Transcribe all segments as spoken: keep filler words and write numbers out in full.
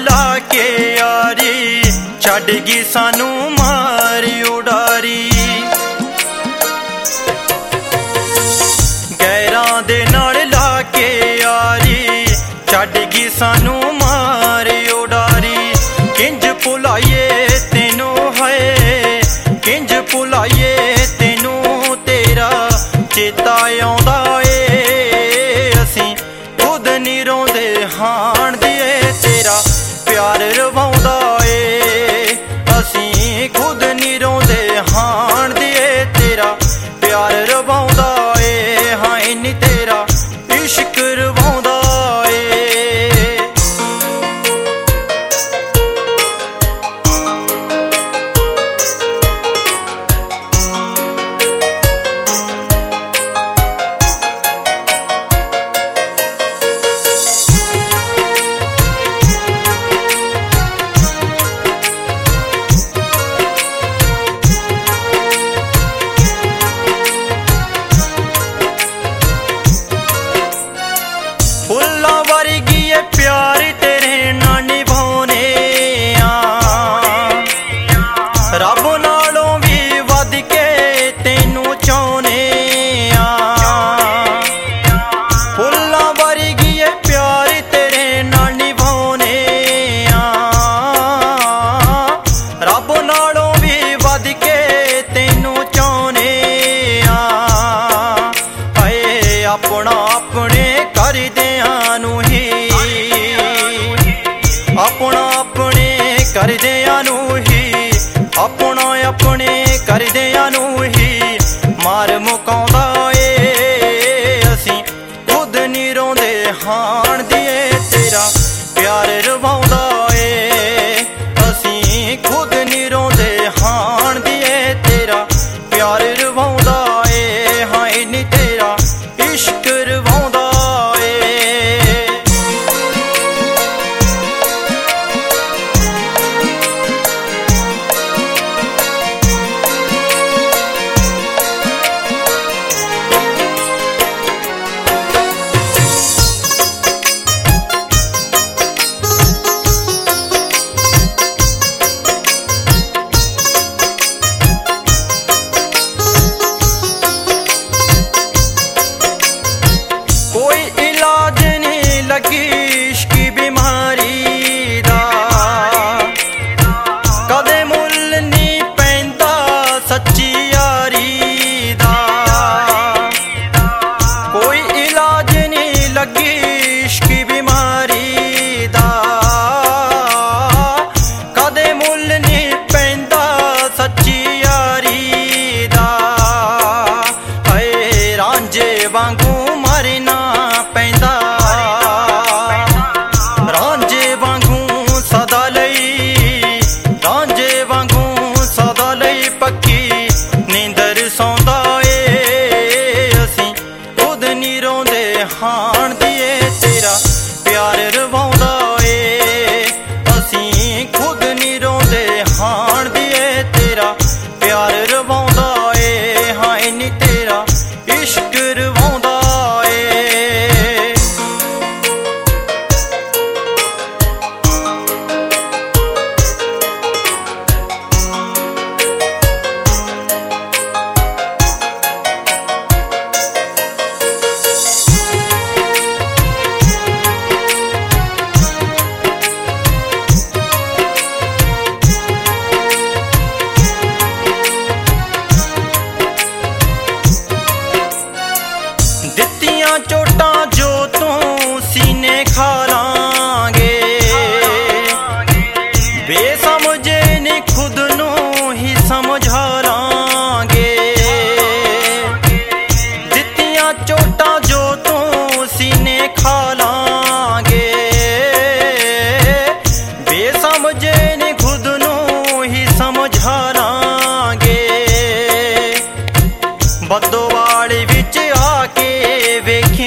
ला के यारी छड्ड गई सानू मार उडारी। गैरां दे नाल ला के यारी छड्ड गई सानू मार उडारी। किंज भुलाइए तेनू है किंज भुलाइए तेनू तेरा चेता आउंदा ए। असीं खुद नी रोंदे हाण दिए तेरा प्यार रवाउंदा ए। असीं खुद नी रोंदे हाण दिए तेरा प्यार रवाउंदा ए। हाँ इन्नी तेरा इश्क रवाउंदा ए। फुल्लां वर्गी ए प्यार तेरे नाल निभाउने आ। रब नालों भी वध के तेनू चाहुने आ। फुल्लां वर्गी ए प्यार तेरे नाल निभाउने आ। रब नालों भी वध के तेनू चाहुने आ। हाय अपना अपने कर दे अपना अपने करदियां नू ही अपना अपने करदियां नू ही मार मुकाउंदा ए। असीं खुद नी रोंदे हाण दिए तेरा प्यार रवाउंदा ए। असीं खुद नी रोंदे हाण दिए तेरा प्यार रवाउंदा ए। हाँ इन्नी तेरा इश्क रवाउंदा इश्क बीमारी दा कदे मुल नी पैंदा सच्ची यारी दा। कोई इलाज नहीं लगी इश्क बीमारी दा कदे मुल नी पैंदा सच्ची यारी दा। हाय रांझे वांगू मरना पैंदा हाण दिए तेरा प्यार रवाउंदा ए। असीं खुद नी रोंदे हाण दिए तेरा प्यार रवाउंदा ए। हाँ इन्नी तेरा इश्क रवाउंदा ए। दित्तियां चोटां जो तू सीने खा लांगे बेसमझे नी खुद नू ही समझा लांगे। दित्तियां चोटां जो तू सीने खा लांगे बेसमझे नी खुद नू ही समझा लांगे। बद्दोवाल विच आके वेखी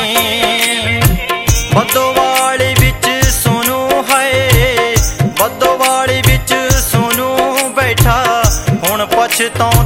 बद्दोवाल विच सुनू है बद्दोवाल विच सुनू बैठा हुण पछताउंदा